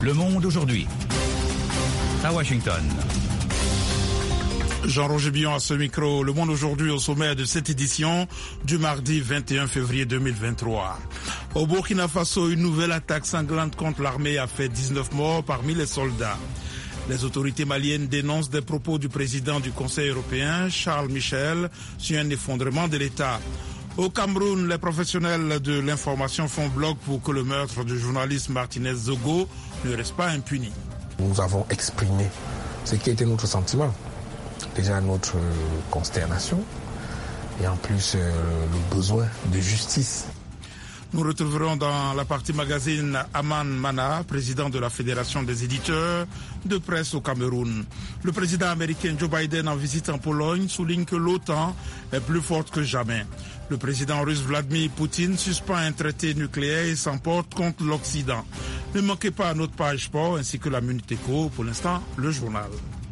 Le Monde aujourd'hui. À Washington. Jean-Roger Billon à ce micro. Le Monde aujourd'hui au sommaire de cette édition du mardi 21 février 2023. Au Burkina Faso, une nouvelle attaque sanglante contre l'armée a fait 19 morts parmi les soldats. Les autorités maliennes dénoncent des propos du président du Conseil européen, Charles Michel, sur un effondrement de l'État. Au Cameroun, les professionnels de l'information font bloc pour que le meurtre du journaliste Martinez Zogo ne reste pas impuni. Nous avons exprimé ce qui était notre sentiment. Déjà notre consternation et en plus le besoin de justice. Nous retrouverons dans la partie magazine Aman Mana, président de la Fédération des éditeurs de presse au Cameroun. Le président américain Joe Biden en visite en Pologne souligne que l'OTAN est plus forte que jamais. Le président russe Vladimir Poutine suspend un traité nucléaire et s'emporte contre l'Occident. Ne manquez pas à notre page sport ainsi que la Minute Éco. Pour l'instant, le journal.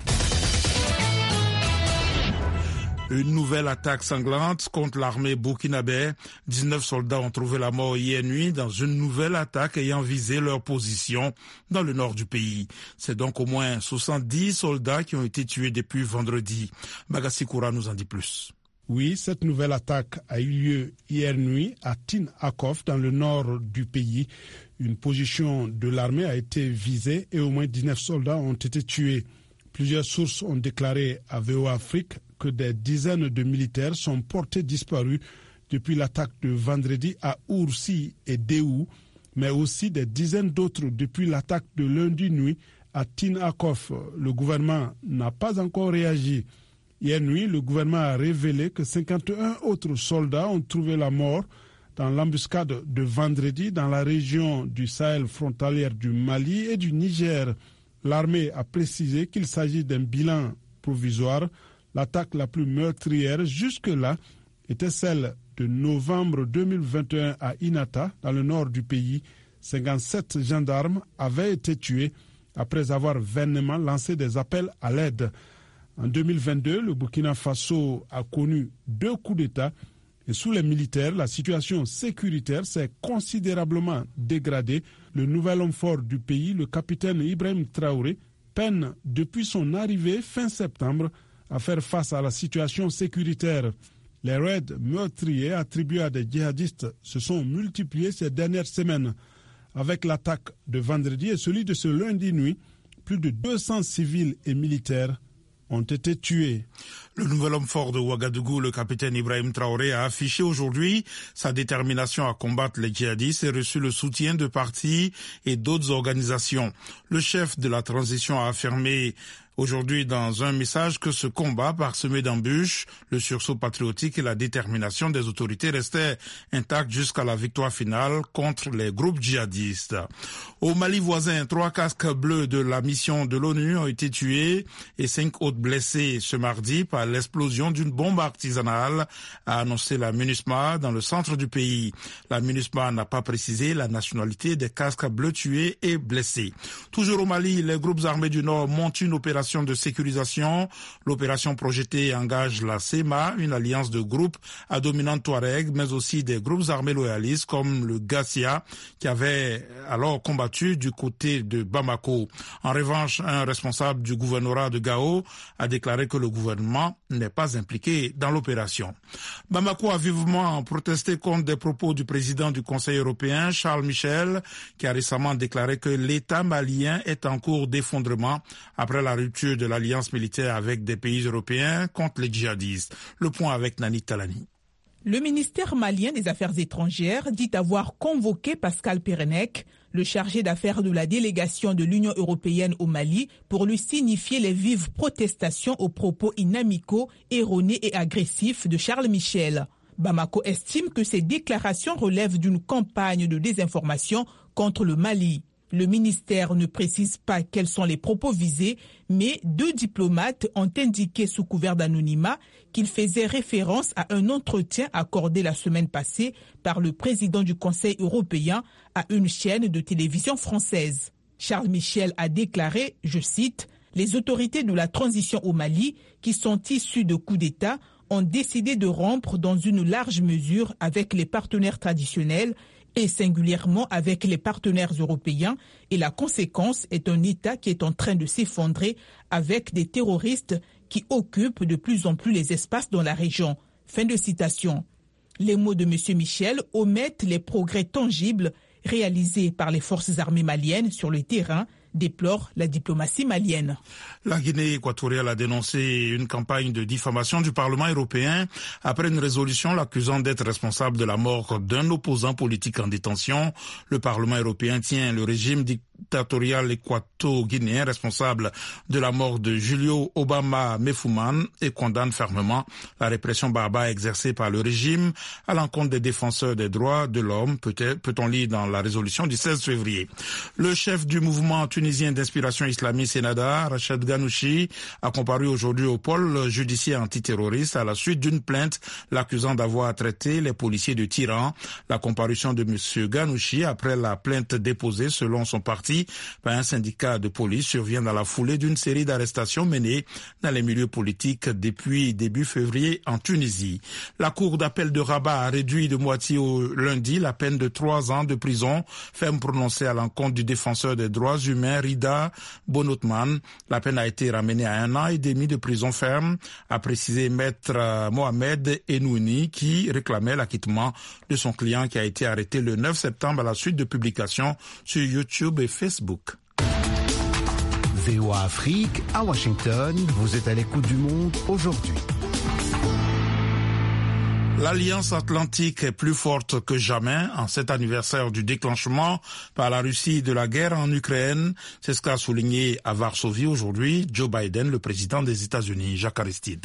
Une nouvelle attaque sanglante contre l'armée burkinabé. 19 soldats ont trouvé la mort hier nuit dans une nouvelle attaque ayant visé leur position dans le nord du pays. C'est donc au moins 70 soldats qui ont été tués depuis vendredi. Bagassi Koura nous en dit plus. Oui, cette nouvelle attaque a eu lieu hier nuit à Tin Akof, dans le nord du pays. Une position de l'armée a été visée et au moins 19 soldats ont été tués. Plusieurs sources ont déclaré à VOA Afrique que des dizaines de militaires sont portés disparus depuis l'attaque de vendredi à Oursi et Déou, mais aussi des dizaines d'autres depuis l'attaque de lundi nuit à Tin Akof. Le gouvernement n'a pas encore réagi. Hier nuit, le gouvernement a révélé que 51 autres soldats ont trouvé la mort dans l'embuscade de vendredi dans la région du Sahel frontalière du Mali et du Niger. L'armée a précisé qu'il s'agit d'un bilan provisoire. L'attaque la plus meurtrière jusque-là était celle de novembre 2021 à Inata, dans le nord du pays. 57 gendarmes avaient été tués après avoir vainement lancé des appels à l'aide. En 2022, le Burkina Faso a connu 2 coups d'État et sous les militaires, la situation sécuritaire s'est considérablement dégradée. Le nouvel homme fort du pays, le capitaine Ibrahim Traoré, peine depuis son arrivée fin septembre à faire face à la situation sécuritaire. Les raids meurtriers attribués à des djihadistes se sont multipliés ces dernières semaines. Avec l'attaque de vendredi et celui de ce lundi nuit, plus de 200 civils et militaires ont été tués. Le nouvel homme fort de Ouagadougou, le capitaine Ibrahim Traoré, a affiché aujourd'hui sa détermination à combattre les djihadistes et reçu le soutien de partis et d'autres organisations. Le chef de la transition a affirmé aujourd'hui dans un message que ce combat parsemé d'embûches, le sursaut patriotique et la détermination des autorités restaient intacts jusqu'à la victoire finale contre les groupes djihadistes. Au Mali voisin, 3 casques bleus de la mission de l'ONU ont été tués et 5 autres blessés ce mardi par l'explosion d'une bombe artisanale, a annoncé la MINUSMA dans le centre du pays. La MINUSMA n'a pas précisé la nationalité des casques bleus tués et blessés. Toujours au Mali, les groupes armés du Nord montent une opération de sécurisation. L'opération projetée engage la CEMA, une alliance de groupes à dominante Touareg, mais aussi des groupes armés loyalistes comme le Gassia, qui avait alors combattu du côté de Bamako. En revanche, un responsable du gouvernorat de Gao a déclaré que le gouvernement n'est pas impliqué dans l'opération. Bamako a vivement protesté contre des propos du président du Conseil européen, Charles Michel, qui a récemment déclaré que l'État malien est en cours d'effondrement après la rupture de l'alliance militaire avec des pays européens contre les djihadistes. Le point avec Nani Talani. Le ministère malien des Affaires étrangères dit avoir convoqué Pascal Perenec, le chargé d'affaires de la délégation de l'Union européenne au Mali, pour lui signifier les vives protestations aux propos inamicaux, erronés et agressifs de Charles Michel. Bamako estime que ces déclarations relèvent d'une campagne de désinformation contre le Mali. Le ministère ne précise pas quels sont les propos visés, mais 2 diplomates ont indiqué sous couvert d'anonymat qu'ils faisaient référence à un entretien accordé la semaine passée par le président du Conseil européen à une chaîne de télévision française. Charles Michel a déclaré, je cite, « Les autorités de la transition au Mali, qui sont issues de coups d'État, ont décidé de rompre dans une large mesure avec les partenaires traditionnels et singulièrement avec les partenaires européens, et la conséquence est un État qui est en train de s'effondrer avec des terroristes qui occupent de plus en plus les espaces dans la région. Fin de citation. Les mots de M. Michel omettent les progrès tangibles réalisés par les forces armées maliennes sur le terrain, déplore la diplomatie malienne. La Guinée équatoriale a dénoncé une campagne de diffamation du Parlement européen après une résolution l'accusant d'être responsable de la mort d'un opposant politique en détention. Le Parlement européen tient le régime dictatorial équato-guinéen responsable de la mort de Julio Obama Mefouman et condamne fermement la répression barbare exercée par le régime à l'encontre des défenseurs des droits de l'homme, peut-on lire dans la résolution du 16 février. Le chef du mouvement tunisien d'inspiration islamiste Ennahda, Rachid Ghannouchi, a comparu aujourd'hui au pôle judiciaire antiterroriste à la suite d'une plainte l'accusant d'avoir traité les policiers de tyrans. La comparution de M. Ghannouchi après la plainte déposée selon son parti par un syndicat de police survient dans la foulée d'une série d'arrestations menées dans les milieux politiques depuis début février en Tunisie. La cour d'appel de Rabat a réduit de moitié au lundi la peine de 3 ans de prison ferme prononcée à l'encontre du défenseur des droits humains Rida Bonotman. La peine a été ramenée à 1 an et demi de prison ferme, a précisé maître Mohamed Enouni qui réclamait l'acquittement de son client qui a été arrêté le 9 septembre à la suite de publications sur YouTube et Facebook. VOA Afrique, à Washington, vous êtes à l'écoute du monde aujourd'hui. L'Alliance Atlantique est plus forte que jamais en cet anniversaire du déclenchement par la Russie de la guerre en Ukraine. C'est ce qu'a souligné à Varsovie aujourd'hui Joe Biden, le président des États-Unis. Jacques Aristide.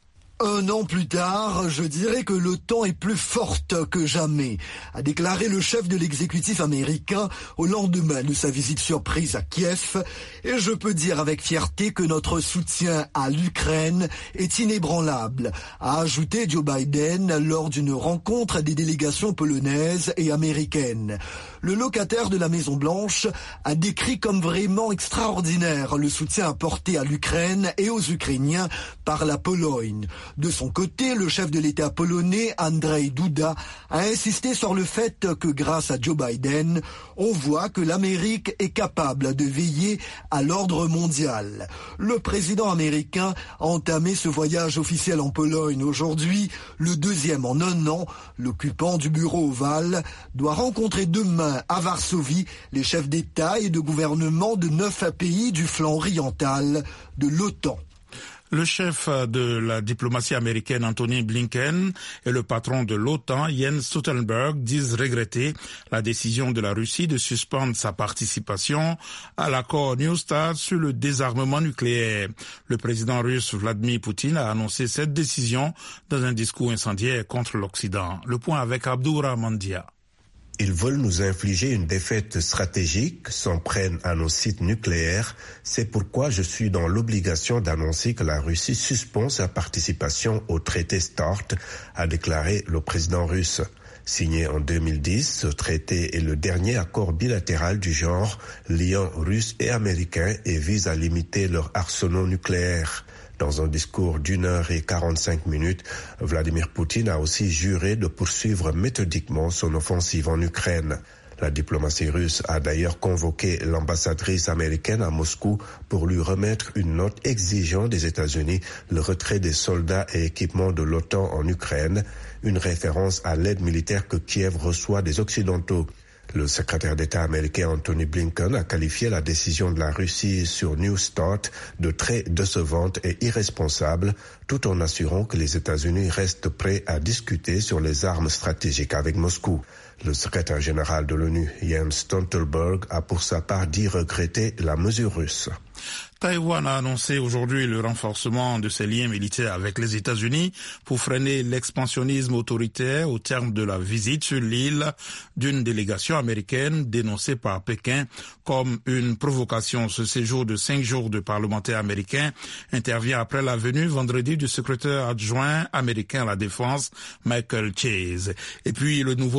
1 an plus tard, je dirais que l'OTAN est plus forte que jamais, a déclaré le chef de l'exécutif américain au lendemain de sa visite surprise à Kiev. Et je peux dire avec fierté que notre soutien à l'Ukraine est inébranlable, a ajouté Joe Biden lors d'une rencontre des délégations polonaises et américaines. Le locataire de la Maison-Blanche a décrit comme vraiment extraordinaire le soutien apporté à l'Ukraine et aux Ukrainiens par la Pologne. De son côté, le chef de l'État polonais, Andrzej Duda, a insisté sur le fait que grâce à Joe Biden, on voit que l'Amérique est capable de veiller à l'ordre mondial. Le président américain a entamé ce voyage officiel en Pologne aujourd'hui, le 2e en 1 an. L'occupant du bureau ovale doit rencontrer demain à Varsovie les chefs d'État et de gouvernement de 9 pays du flanc oriental de l'OTAN. Le chef de la diplomatie américaine Antony Blinken et le patron de l'OTAN Jens Stoltenberg disent regretter la décision de la Russie de suspendre sa participation à l'accord New START sur le désarmement nucléaire. Le président russe Vladimir Poutine a annoncé cette décision dans un discours incendiaire contre l'Occident. Le point avec Abdourahmane Dia. Ils veulent nous infliger une défaite stratégique, s'en prennent à nos sites nucléaires. C'est pourquoi je suis dans l'obligation d'annoncer que la Russie suspend sa participation au traité START, a déclaré le président russe. Signé en 2010, ce traité est le dernier accord bilatéral du genre liant Russes et Américains et vise à limiter leurs arsenaux nucléaires. Dans un discours d'1 heure et 45 minutes, Vladimir Poutine a aussi juré de poursuivre méthodiquement son offensive en Ukraine. La diplomatie russe a d'ailleurs convoqué l'ambassadrice américaine à Moscou pour lui remettre une note exigeant des États-Unis le retrait des soldats et équipements de l'OTAN en Ukraine, une référence à l'aide militaire que Kiev reçoit des Occidentaux. Le secrétaire d'État américain Antony Blinken a qualifié la décision de la Russie sur New START de très décevante et irresponsable, tout en assurant que les États-Unis restent prêts à discuter sur les armes stratégiques avec Moscou. Le secrétaire général de l'ONU, Jens Stoltenberg, a pour sa part dit regretter la mesure russe. Taïwan a annoncé aujourd'hui le renforcement de ses liens militaires avec les États-Unis pour freiner l'expansionnisme autoritaire au terme de la visite sur l'île d'une délégation américaine dénoncée par Pékin comme une provocation. Ce séjour de 5 jours de parlementaires américains intervient après la venue vendredi du secrétaire adjoint américain à la Défense, Michael Chase. Et puis le nouveau tremblement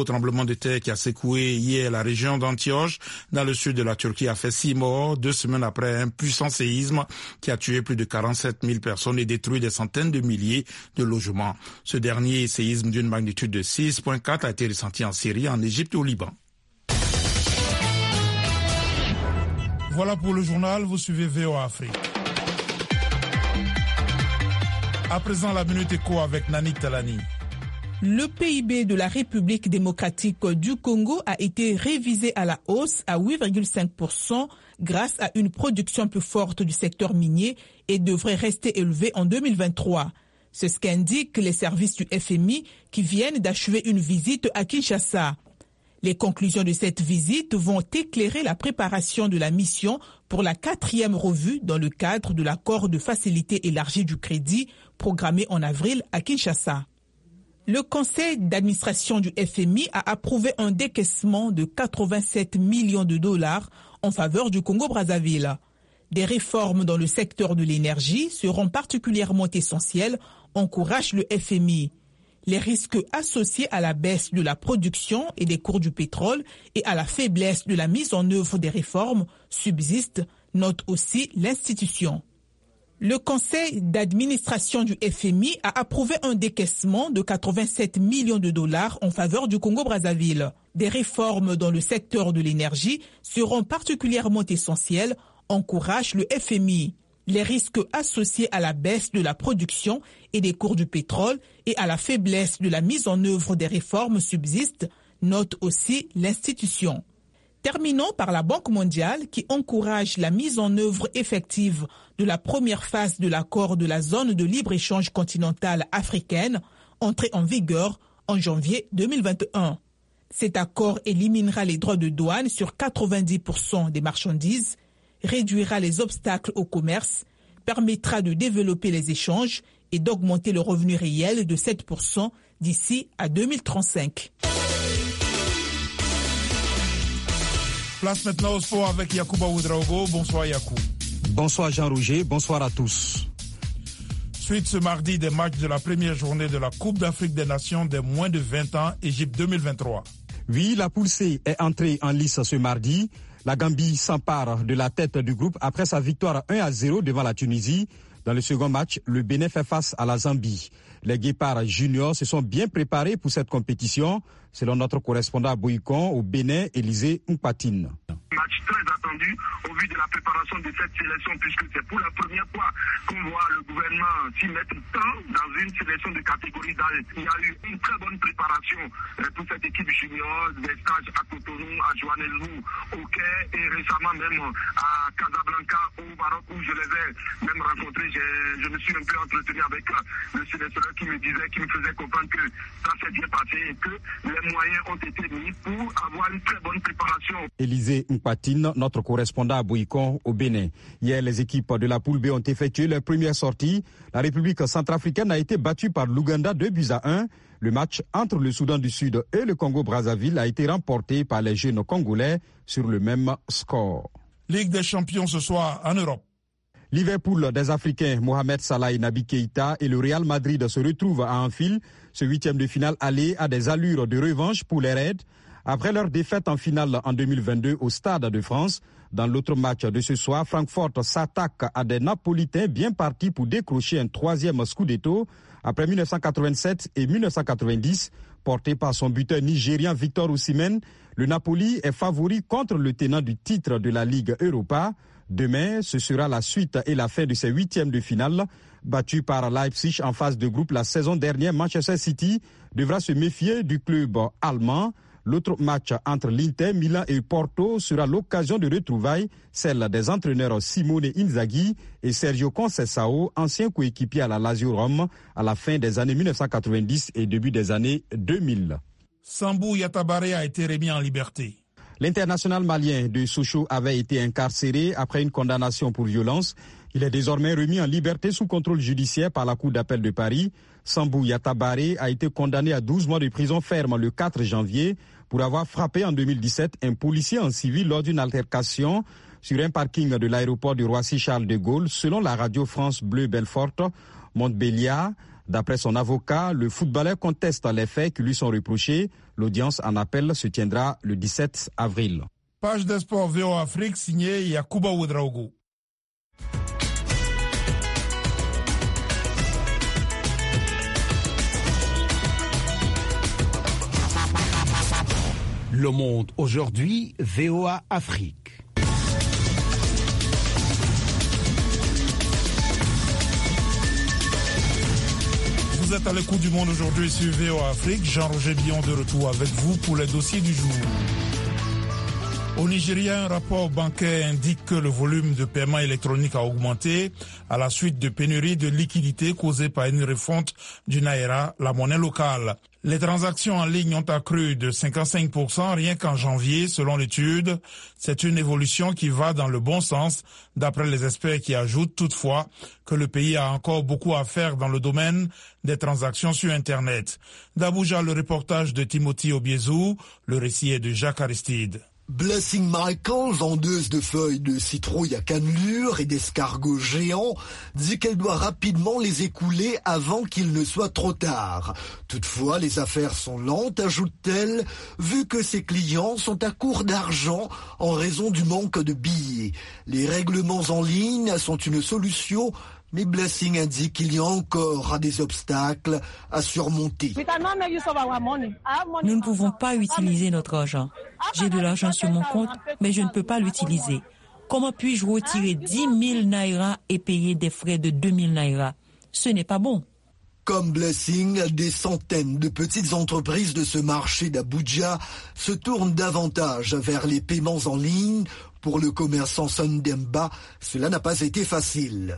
tremblement de terre qui a secoué hier la région d'Antioche, dans le sud de la Turquie, a fait 6 morts, 2 semaines après un puissant séisme qui a tué plus de 47 000 personnes et détruit des centaines de milliers de logements. Ce dernier séisme d'une magnitude de 6,4 a été ressenti en Syrie, en Égypte et au Liban. Voilà pour le journal, vous suivez VOA Afrique. À présent, la Minute Éco avec Nani Talani. Le PIB de la République démocratique du Congo a été révisé à la hausse à 8,5% grâce à une production plus forte du secteur minier et devrait rester élevé en 2023. C'est ce qu'indiquent les services du FMI qui viennent d'achever une visite à Kinshasa. Les conclusions de cette visite vont éclairer la préparation de la mission pour la 4e revue dans le cadre de l'accord de facilité élargie du crédit programmé en avril à Kinshasa. Le conseil d'administration du FMI a approuvé un décaissement de 87 millions de dollars en faveur du Congo-Brazzaville. Des réformes dans le secteur de l'énergie seront particulièrement essentielles, encourage le FMI. Les risques associés à la baisse de la production et des cours du pétrole et à la faiblesse de la mise en œuvre des réformes subsistent, note aussi l'institution. Le conseil d'administration du FMI a approuvé un décaissement de 87 millions de dollars en faveur du Congo-Brazzaville. Des réformes dans le secteur de l'énergie seront particulièrement essentielles, encourage le FMI. Les risques associés à la baisse de la production et des cours du pétrole et à la faiblesse de la mise en œuvre des réformes subsistent, note aussi l'institution. Terminons par la Banque mondiale qui encourage la mise en œuvre effective de la première phase de l'accord de la zone de libre-échange continentale africaine, entré en vigueur en janvier 2021. Cet accord éliminera les droits de douane sur 90% des marchandises, réduira les obstacles au commerce, permettra de développer les échanges et d'augmenter le revenu réel de 7% d'ici à 2035. Place maintenant au sport avec Yacouba Ouedraogo. Bonsoir Yacou. Bonsoir Jean-Roger, bonsoir à tous. Suite ce mardi des matchs de la première journée de la Coupe d'Afrique des Nations des moins de 20 ans, Égypte 2023. Oui, la poule C est entrée en lice ce mardi. La Gambie s'empare de la tête du groupe après sa victoire 1-0 devant la Tunisie. Dans le second match, le Bénin fait face à la Zambie. Les Guépards juniors se sont bien préparés pour cette compétition, selon notre correspondant à Boïcon au Bénin, Élisée Mpatine. Match très attendu au vu de la préparation de cette sélection, puisque c'est pour la première fois qu'on voit le gouvernement s'y mettre tant dans une sélection de catégorie d'âge. Il y a eu une très bonne préparation pour cette équipe junior, des stages à Cotonou, à Johannesburg, au Caire et récemment même à Casablanca au Maroc où je les ai même rencontrés. Je me suis un peu entretenu avec le sélectionneur qui me disait, qui me faisait comprendre que ça s'est bien passé et que les moyens ont été mis pour avoir une très bonne préparation. Élisée Mpatine, notre correspondant à Boïcon au Bénin. Hier, les équipes de la poule B ont effectué leur première sortie. La République centrafricaine a été battue par l'Ouganda 2-1. Le match entre le Soudan du Sud et le Congo-Brazzaville a été remporté par les jeunes Congolais sur le même score. Ligue des champions ce soir en Europe. Liverpool des Africains Mohamed Salah et Naby Keïta et le Real Madrid se retrouvent à Anfield. Ce 8e de finale aller a des allures de revanche pour les Reds. Après leur défaite en finale en 2022 au Stade de France, dans l'autre match de ce soir, Francfort s'attaque à des Napolitains bien partis pour décrocher un 3e Scudetto après 1987 et 1990. Porté par son buteur nigérien Victor Osimhen, le Napoli est favori contre le tenant du titre de la Ligue Europa. Demain, ce sera la suite et la fin de ces 8e de finale. Battu par Leipzig en phase de groupe la saison dernière, Manchester City devra se méfier du club allemand. L'autre match entre l'Inter, Milan et Porto sera l'occasion de retrouvailles, celle des entraîneurs Simone Inzaghi et Sergio Conceição, anciens coéquipiers à la Lazio Rome à la fin des années 1990 et début des années 2000. Sambou Yatabare a été remis en liberté. L'international malien de Sochaux avait été incarcéré après une condamnation pour violence. Il est désormais remis en liberté sous contrôle judiciaire par la Cour d'appel de Paris. Sambou Yatabare a été condamné à 12 mois de prison ferme le 4 janvier pour avoir frappé en 2017 un policier en civil lors d'une altercation sur un parking de l'aéroport de Roissy-Charles de Gaulle, selon la radio France Bleu Belfort. Montbéliard, D'après son avocat, le footballeur conteste les faits qui lui sont reprochés. L'audience en appel se tiendra le 17 avril. Page des sports VOA Afrique signée Yakuba Ouedraogo. Le Monde aujourd'hui, VOA Afrique. Vous êtes à l'écoute du Monde aujourd'hui sur VOA Afrique. Jean-Roger Billon de retour avec vous pour les dossiers du jour. Au Nigeria, un rapport bancaire indique que le volume de paiement électronique a augmenté à la suite de pénuries de liquidités causées par une refonte du Naira, la monnaie locale. Les transactions en ligne ont accru de 55% rien qu'en janvier, selon l'étude. C'est une évolution qui va dans le bon sens, d'après les experts qui ajoutent toutefois que le pays a encore beaucoup à faire dans le domaine des transactions sur Internet. D'Abuja, le reportage de Timothy Obiezou, le récit est de Jacques Aristide. Blessing Michael, vendeuse de feuilles de citrouille à cannelure et d'escargots géants, dit qu'elle doit rapidement les écouler avant qu'il ne soit trop tard. Toutefois, les affaires sont lentes, ajoute-t-elle, vu que ses clients sont à court d'argent en raison du manque de billets. Les règlements en ligne sont une solution, mais Blessing indique qu'il y a encore des obstacles à surmonter. Nous ne pouvons pas utiliser notre argent. J'ai de l'argent sur mon compte, mais je ne peux pas l'utiliser. Comment puis-je retirer 10 000 naira et payer des frais de 2 000 naira? Ce n'est pas bon. Comme Blessing, des centaines de petites entreprises de ce marché d'Abuja se tournent davantage vers les paiements en ligne. Pour le commerçant Sundemba, cela n'a pas été facile.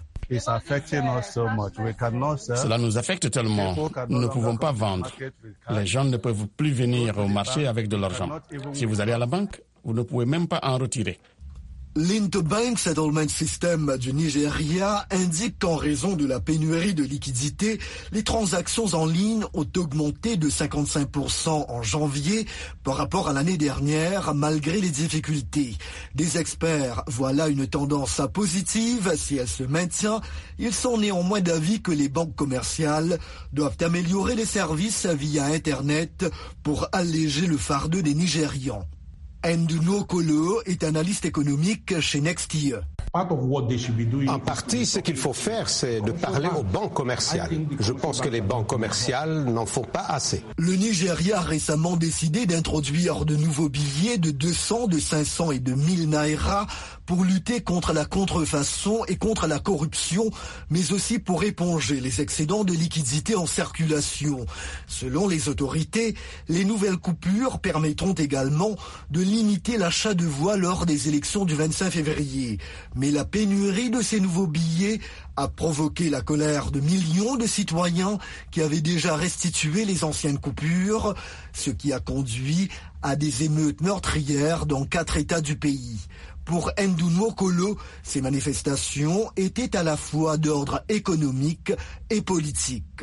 Cela nous affecte tellement. Nous ne pouvons pas vendre. Les gens ne peuvent plus venir au marché avec de l'argent. Si vous allez à la banque, vous ne pouvez même pas en retirer. L'Interbank Settlement System du Nigeria indique qu'en raison de la pénurie de liquidités, les transactions en ligne ont augmenté de 55% en janvier par rapport à l'année dernière, malgré les difficultés. Des experts voient là une tendance positive si elle se maintient. Ils sont néanmoins d'avis que les banques commerciales doivent améliorer les services via Internet pour alléger le fardeau des Nigérians. Nduno Kolo est analyste économique chez Nextier. En partie, ce qu'il faut faire, c'est de parler aux banques commerciales. Je pense que les banques commerciales n'en font pas assez. Le Nigeria a récemment décidé d'introduire de nouveaux billets de 200, de 500 et de 1000 naira pour lutter contre la contrefaçon et contre la corruption, mais aussi pour éponger les excédents de liquidités en circulation. Selon les autorités, les nouvelles coupures permettront également de limiter l'achat de voix lors des élections du 25 février. Mais la pénurie de ces nouveaux billets a provoqué la colère de millions de citoyens qui avaient déjà restitué les anciennes coupures, ce qui a conduit à des émeutes meurtrières dans 4 États du pays. Pour Nduno Kolo, ces manifestations étaient à la fois d'ordre économique et politique.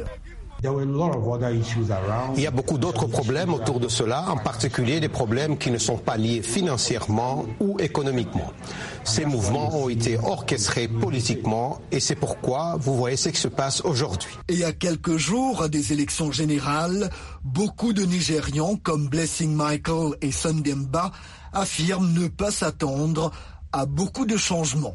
Il y a beaucoup d'autres problèmes autour de cela, en particulier des problèmes qui ne sont pas liés financièrement ou économiquement. Ces mouvements ont été orchestrés politiquement et c'est pourquoi vous voyez ce qui se passe aujourd'hui. Et à quelques jours des élections générales, beaucoup de Nigérians comme Blessing Michael et Sundemba affirment ne pas s'attendre à beaucoup de changements.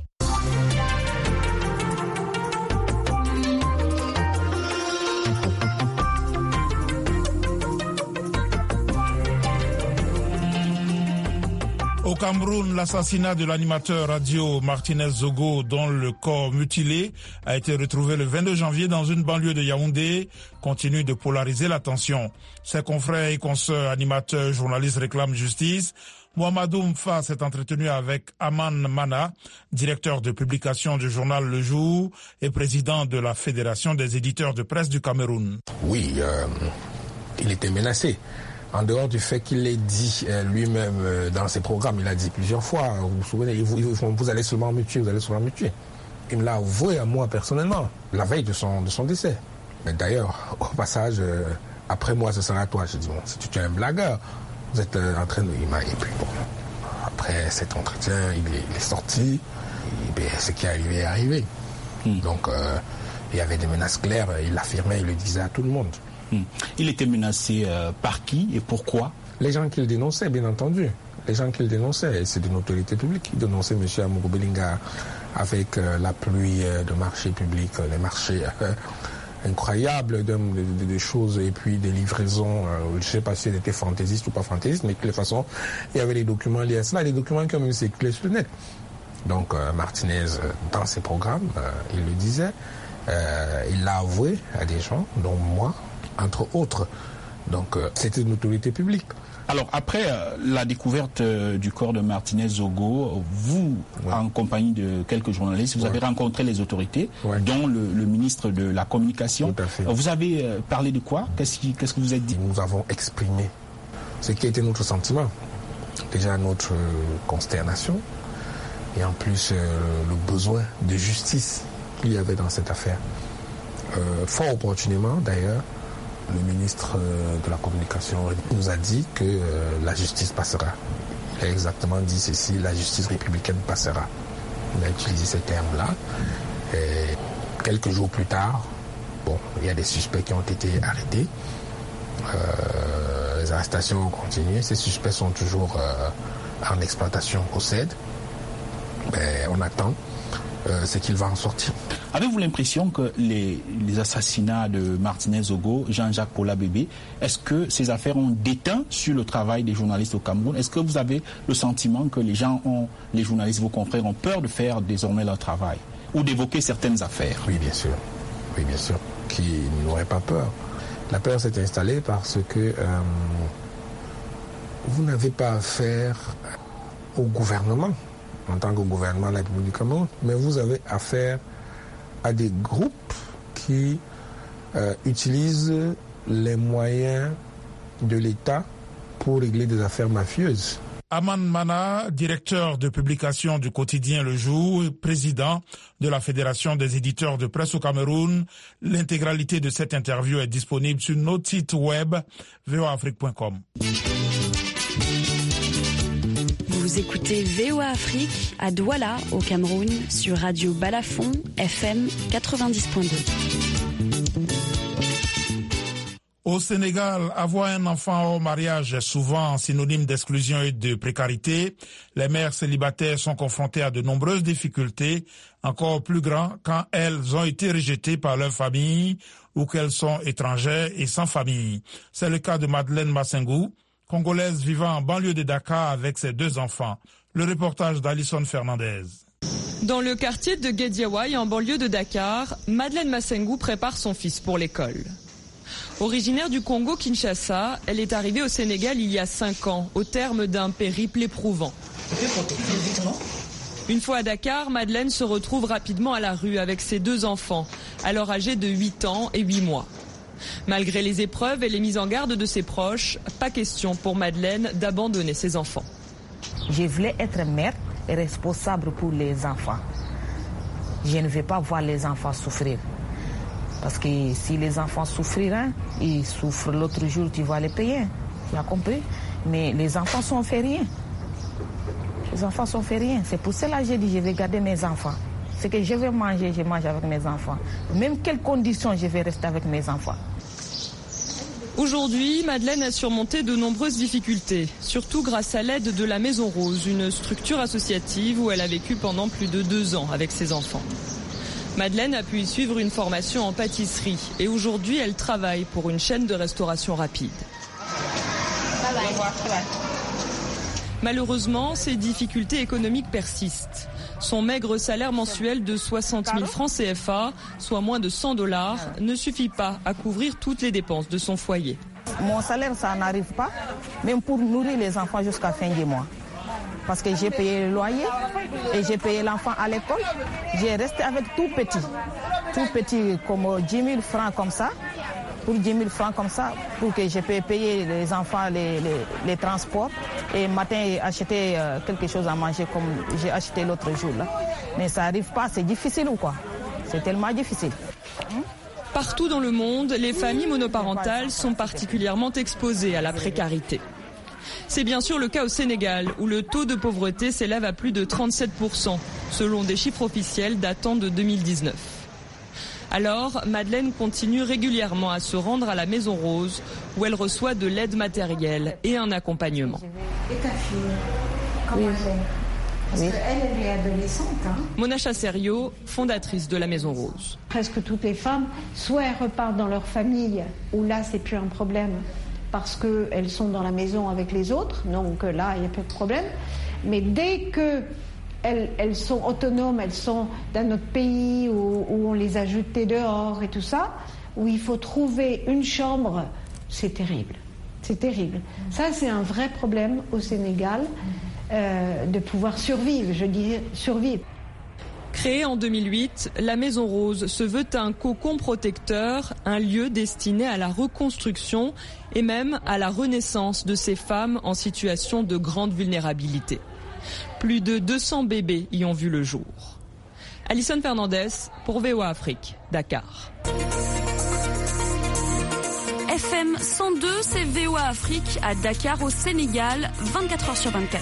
Au Cameroun, l'assassinat de l'animateur radio Martinez Zogo, dont le corps mutilé a été retrouvé le 22 janvier dans une banlieue de Yaoundé, continue de polariser l'attention. Ses confrères et consoeurs animateurs, journalistes réclament justice. Mohamedou Mfa s'est entretenu avec Aman Mana, directeur de publication du journal Le Jour et président de la Fédération des éditeurs de presse du Cameroun. Oui, il était menacé. En dehors du fait qu'il l'ait dit lui-même dans ses programmes, il a dit plusieurs fois, vous vous souvenez, vous allez seulement me tuer, vous allez seulement me tuer. Il me l'a avoué à moi personnellement, la veille de son décès. Mais d'ailleurs, au passage, après moi, ce sera toi. Je dis, bon, si tu es un blagueur, vous êtes en train de... Et puis bon, après cet entretien, il est sorti, et bien, ce qui est arrivé est arrivé. Donc, Il y avait des menaces claires, il l'affirmait, il le disait à tout le monde. Il était menacé par qui et pourquoi? Les gens qu'il dénonçait, bien entendu. Les gens qu'il dénonçait, c'est une autorité publique. Il dénonçait M. Amourou Belinga avec la pluie de marchés publics, les marchés incroyables de choses et puis des livraisons, je ne sais pas si elles étaient fantaisistes ou pas fantaisistes, mais de toute façon, il y avait des documents liés à cela, des documents qui ont même circulé sur le net. Donc Martinez, dans ses programmes, il le disait, il l'a avoué à des gens, dont moi, entre autres. Donc c'était une autorité publique. Alors après la découverte du corps de Martinez-Zogo, vous, en compagnie de quelques journalistes, vous avez rencontré les autorités, dont le ministre de la Communication. Tout à fait. Vous avez parlé de quoi? Qu'est-ce que vous êtes dit? Nous avons exprimé ce qui était notre sentiment. Déjà notre consternation et en plus le besoin de justice qu'il y avait dans cette affaire. Fort opportunément d'ailleurs, le ministre de la Communication nous a dit que la justice passera. Il a exactement dit ceci, la justice républicaine passera. Il a utilisé ces termes-là. Et quelques jours plus tard, il y a des suspects qui ont été arrêtés. Les arrestations ont continué. Ces suspects sont toujours en exploitation au CED. On attend ce qu'il va en sortir. Avez-vous l'impression que les assassinats de Martinez-Zogo, Jean-Jacques Paula-Bébé, est-ce que ces affaires ont déteint sur le travail des journalistes au Cameroun? Est-ce que vous avez le sentiment que les journalistes, vos confrères, ont peur de faire désormais leur travail ou d'évoquer certaines affaires? Oui, bien sûr. Oui, bien sûr. Qui n'aurait pas peur? La peur s'est installée parce que vous n'avez pas affaire au gouvernement, en tant que gouvernement de la République du Cameroun, mais vous avez affaire à des groupes qui utilisent les moyens de l'État pour régler des affaires mafieuses. Aman Mana, directeur de publication du quotidien Le Jour, président de la Fédération des éditeurs de presse au Cameroun. L'intégralité de cette interview est disponible sur notre site web voafrique.com. Vous écoutez VOA Afrique à Douala, au Cameroun, sur Radio Balafon, FM 90.2. Au Sénégal, avoir un enfant au mariage est souvent synonyme d'exclusion et de précarité. Les mères célibataires sont confrontées à de nombreuses difficultés, encore plus grandes quand elles ont été rejetées par leur famille ou qu'elles sont étrangères et sans famille. C'est le cas de Madeleine Massengou, congolaise vivant en banlieue de Dakar avec ses 2 enfants. Le reportage d'Alison Fernandez. Dans le quartier de Guédiawaye, en banlieue de Dakar, Madeleine Massengou prépare son fils pour l'école. Originaire du Congo-Kinshasa, elle est arrivée au Sénégal il y a 5 ans, au terme d'un périple éprouvant. Une fois à Dakar, Madeleine se retrouve rapidement à la rue avec ses 2 enfants, alors âgés de 8 ans et 8 mois. Malgré les épreuves et les mises en garde de ses proches, pas question pour Madeleine d'abandonner ses enfants. Je voulais être mère et responsable pour les enfants. Je ne vais pas voir les enfants souffrir. Parce que si les enfants souffriront, ils souffrent l'autre jour, tu vas les payer. Tu as compris? Mais les enfants sont fait rien. Les enfants sont fait rien. C'est pour cela que j'ai dit je vais garder mes enfants. Ce que je vais manger, je mange avec mes enfants. Même quelles conditions, je vais rester avec mes enfants. Aujourd'hui, Madeleine a surmonté de nombreuses difficultés, surtout grâce à l'aide de la Maison Rose, une structure associative où elle a vécu pendant plus de 2 ans avec ses enfants. Madeleine a pu y suivre une formation en pâtisserie et aujourd'hui, elle travaille pour une chaîne de restauration rapide. Malheureusement, ces difficultés économiques persistent. Son maigre salaire mensuel de 60 000 francs CFA, soit moins de $100, ne suffit pas à couvrir toutes les dépenses de son foyer. Mon salaire, ça n'arrive pas, même pour nourrir les enfants jusqu'à la fin du mois. Parce que j'ai payé le loyer et j'ai payé l'enfant à l'école. J'ai resté avec tout petit comme 10 000 francs comme ça. Pour 10 000 francs comme ça, pour que je puisse payer les enfants les transports et matin acheter quelque chose à manger comme j'ai acheté l'autre jour là. Mais ça n'arrive pas, c'est difficile ou quoi? C'est tellement difficile. Partout dans le monde, les familles monoparentales sont particulièrement exposées à la précarité. C'est bien sûr le cas au Sénégal, où le taux de pauvreté s'élève à plus de 37%, selon des chiffres officiels datant de 2019. Alors, Madeleine continue régulièrement à se rendre à la Maison Rose, où elle reçoit de l'aide matérielle et un accompagnement. Et ta fille, comment elle est ? Parce qu'elle est adolescente. Mona Chasserio, fondatrice de la Maison Rose. Presque toutes les femmes, soit elles repartent dans leur famille, où là c'est plus un problème, parce qu'elles sont dans la maison avec les autres, donc là il n'y a pas de problème. Mais dès qu'elles sont autonomes, elles sont dans notre pays où on les a jetées dehors et tout ça, où il faut trouver une chambre, c'est terrible. C'est terrible. Ça c'est un vrai problème au Sénégal. De pouvoir survivre, je dis survivre. Créée en 2008, la Maison Rose se veut un cocon protecteur, un lieu destiné à la reconstruction et même à la renaissance de ces femmes en situation de grande vulnérabilité. Plus de 200 bébés y ont vu le jour. Alison Fernandez pour VOA Afrique, Dakar. FM 102, c'est VOA Afrique à Dakar au Sénégal, 24h/24.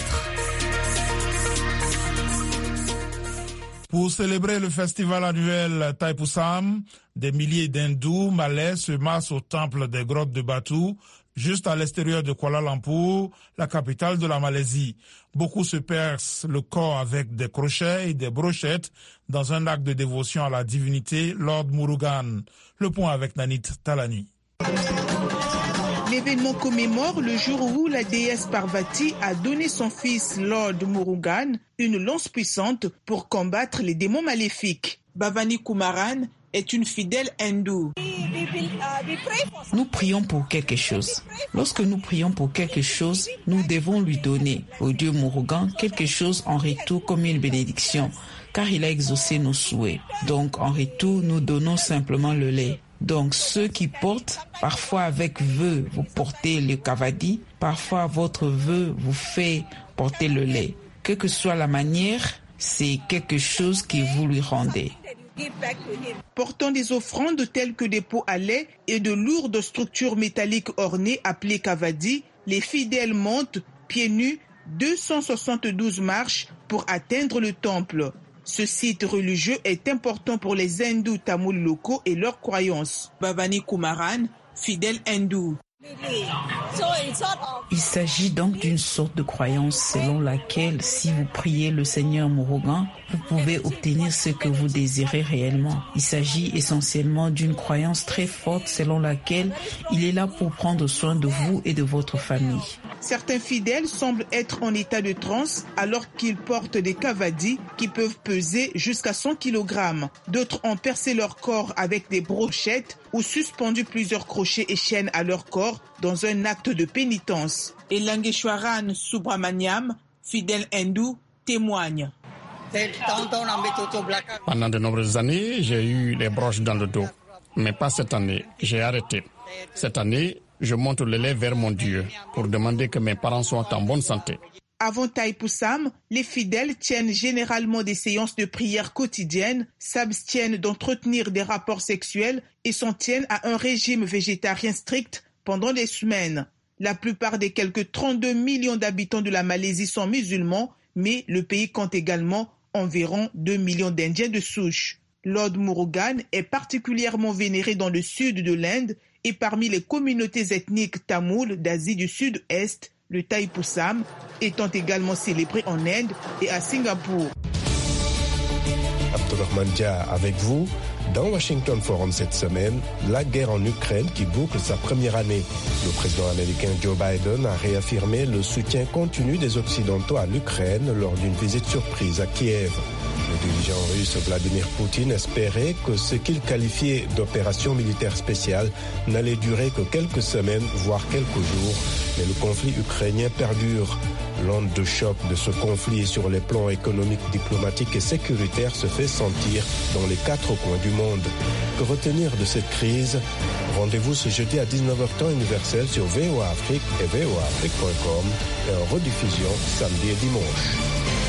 Pour célébrer le festival annuel Thaipusam, des milliers d'hindous malais se massent au temple des grottes de Batu, juste à l'extérieur de Kuala Lumpur, la capitale de la Malaisie. Beaucoup se percent le corps avec des crochets et des brochettes dans un acte de dévotion à la divinité Lord Murugan. Le point avec Nanit Talani. L'événement commémore le jour où la déesse Parvati a donné son fils Lord Murugan une lance puissante pour combattre les démons maléfiques. Bhavani Kumaran est une fidèle hindoue. Nous prions pour quelque chose. Lorsque nous prions pour quelque chose, nous devons lui donner au dieu Murugan quelque chose en retour comme une bénédiction, car il a exaucé nos souhaits. Donc en retour, nous donnons simplement le lait. Donc ceux qui portent, parfois avec vœu, vous portez le kavadi, parfois votre vœu vous fait porter le lait. Quelle que soit la manière, c'est quelque chose que vous lui rendez. Portant des offrandes telles que des pots à lait et de lourdes structures métalliques ornées appelées kavadi, les fidèles montent, pieds nus, 272 marches pour atteindre le temple. Ce site religieux est important pour les hindous tamouls locaux et leurs croyances. Bhavani Kumaran, fidèle hindou. Il s'agit donc d'une sorte de croyance selon laquelle si vous priez le Seigneur Murugan, vous pouvez obtenir ce que vous désirez réellement. Il s'agit essentiellement d'une croyance très forte selon laquelle il est là pour prendre soin de vous et de votre famille. Certains fidèles semblent être en état de transe alors qu'ils portent des kavadis qui peuvent peser jusqu'à 100 kg. D'autres ont percé leur corps avec des brochettes ou suspendu plusieurs crochets et chaînes à leur corps dans un acte de pénitence. Et Langeshwaran Subramaniam, fidèle hindou, témoigne. Pendant de nombreuses années, j'ai eu les broches dans le dos. Mais pas cette année. J'ai arrêté. Cette année, je monte le lait vers mon Dieu pour demander que mes parents soient en bonne santé. Avant Thaipusam, les fidèles tiennent généralement des séances de prière quotidiennes, s'abstiennent d'entretenir des rapports sexuels et s'en tiennent à un régime végétarien strict pendant des semaines. La plupart des quelques 32 millions d'habitants de la Malaisie sont musulmans, mais le pays compte également environ 2 millions d'Indiens de souche. Lord Murugan est particulièrement vénéré dans le sud de l'Inde et parmi les communautés ethniques tamoules d'Asie du Sud-Est, le Thaipusam étant également célébré en Inde et à Singapour. Abdulrahman Dia avec vous. Dans Washington Forum cette semaine, la guerre en Ukraine qui boucle sa première année. Le président américain Joe Biden a réaffirmé le soutien continu des Occidentaux à l'Ukraine lors d'une visite surprise à Kiev. Le dirigeant russe Vladimir Poutine espérait que ce qu'il qualifiait d'opération militaire spéciale n'allait durer que quelques semaines, voire quelques jours. Mais le conflit ukrainien perdure. L'onde de choc de ce conflit sur les plans économiques, diplomatiques et sécuritaires se fait sentir dans les 4 coins du monde. Que retenir de cette crise? Rendez-vous ce jeudi à 19h temps universel sur VOA Afrique et voaafrique.com et en rediffusion samedi et dimanche.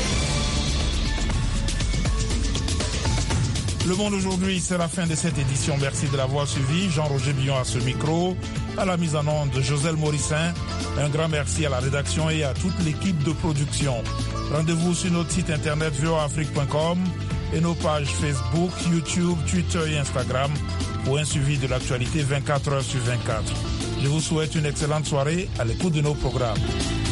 Le Monde aujourd'hui, c'est la fin de cette édition. Merci de l'avoir suivi. Jean-Roger Billon à ce micro, à la mise en onde de Joselle Morissin. Un grand merci à la rédaction et à toute l'équipe de production. Rendez-vous sur notre site internet voaafrique.com et nos pages Facebook, YouTube, Twitter et Instagram pour un suivi de l'actualité 24 heures sur 24. Je vous souhaite une excellente soirée à l'écoute de nos programmes.